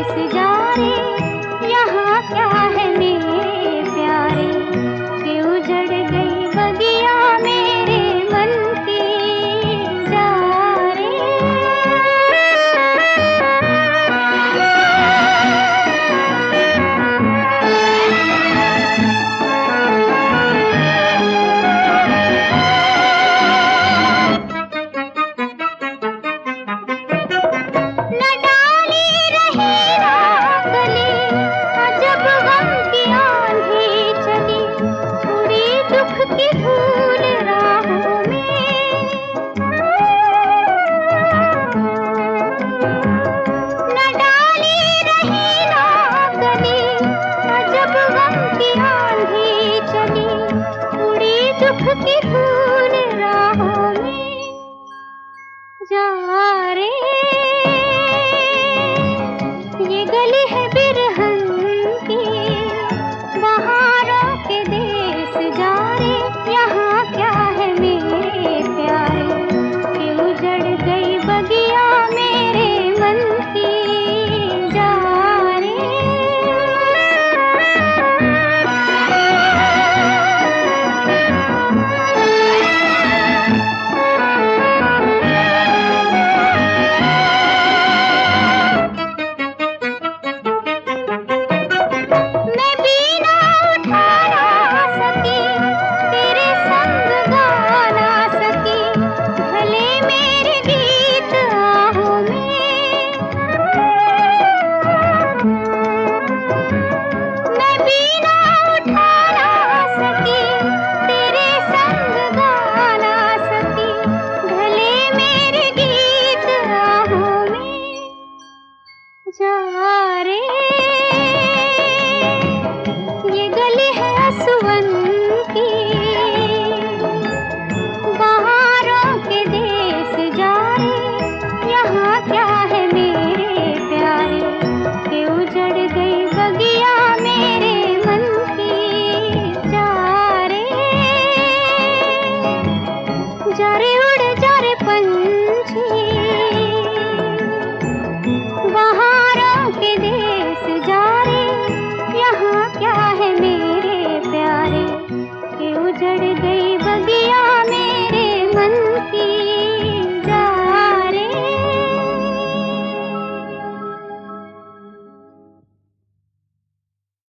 देश जा रे, यहाँ क्या है मेरे प्यारे, कि उजड़ गई बगिया मेरे मन की जा रे। न डाली रही रागली, जब गम की आंधी चली, उड़ी दुख की धूल राहों में। न डाली रही रागली, जब गम की आंधी चली, उड़ी दुख की धूल राहों में जा रे। ये गली है बिरहन की, बहारों के देश जा रे, यहाँ क्या है मेरे प्यारे, कि उजड़ गई बगिया मेरे मन की जा रे। मैं बीना उठा ना सकी, तेरे संग गा ना सकी, भले मेरे गीत आहों में। मैं बीना उठा ना सकी, तेरे संग गा ना सकी, भले मेरे गीत आहों में जा रे।